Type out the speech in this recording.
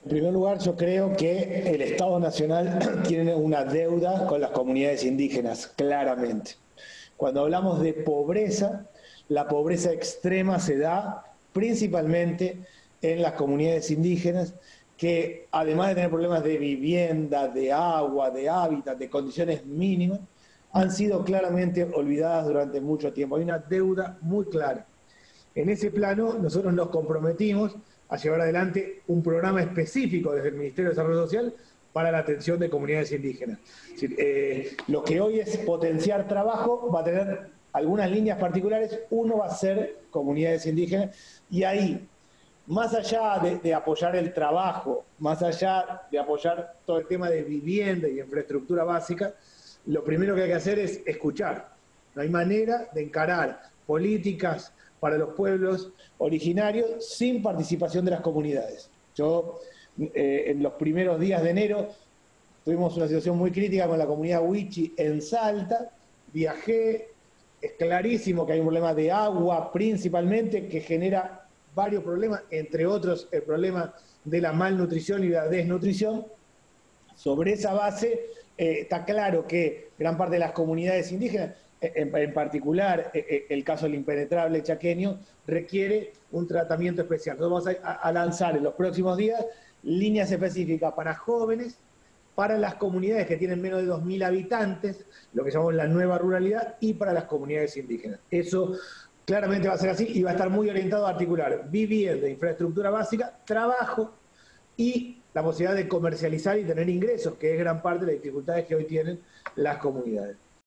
En primer lugar, yo creo que el Estado Nacional tiene una deuda con las comunidades indígenas, claramente. Cuando hablamos de pobreza, la pobreza extrema se da principalmente en las comunidades indígenas, que además de tener problemas de vivienda, de agua, de hábitat, de condiciones mínimas, han sido claramente olvidadas durante mucho tiempo. Hay una deuda muy clara. En ese plano, nosotros nos comprometimos a llevar adelante un programa específico desde el Ministerio de Desarrollo Social para la atención de comunidades indígenas. Es decir, lo que hoy es potenciar trabajo va a tener algunas líneas particulares. Uno va a ser comunidades indígenas, y ahí, más allá de apoyar el trabajo, más allá de apoyar todo el tema de vivienda y infraestructura básica, lo primero que hay que hacer es escuchar. No hay manera de encarar políticas para los pueblos originarios sin participación de las comunidades. Yo, en los primeros días de enero, tuvimos una situación muy crítica con la comunidad Wichi en Salta, viajé, es clarísimo que hay un problema de agua principalmente, que genera varios problemas, entre otros el problema de la malnutrición y la desnutrición. Sobre esa base, está claro que gran parte de las comunidades indígenas, en particular el caso del impenetrable chaqueño, requiere un tratamiento especial. Nosotros vamos a lanzar en los próximos días líneas específicas para jóvenes, para las comunidades que tienen menos de 2.000 habitantes, lo que llamamos la nueva ruralidad, y para las comunidades indígenas. Eso claramente va a ser así y va a estar muy orientado a articular vivienda, infraestructura básica, trabajo y la posibilidad de comercializar y tener ingresos, que es gran parte de las dificultades que hoy tienen las comunidades.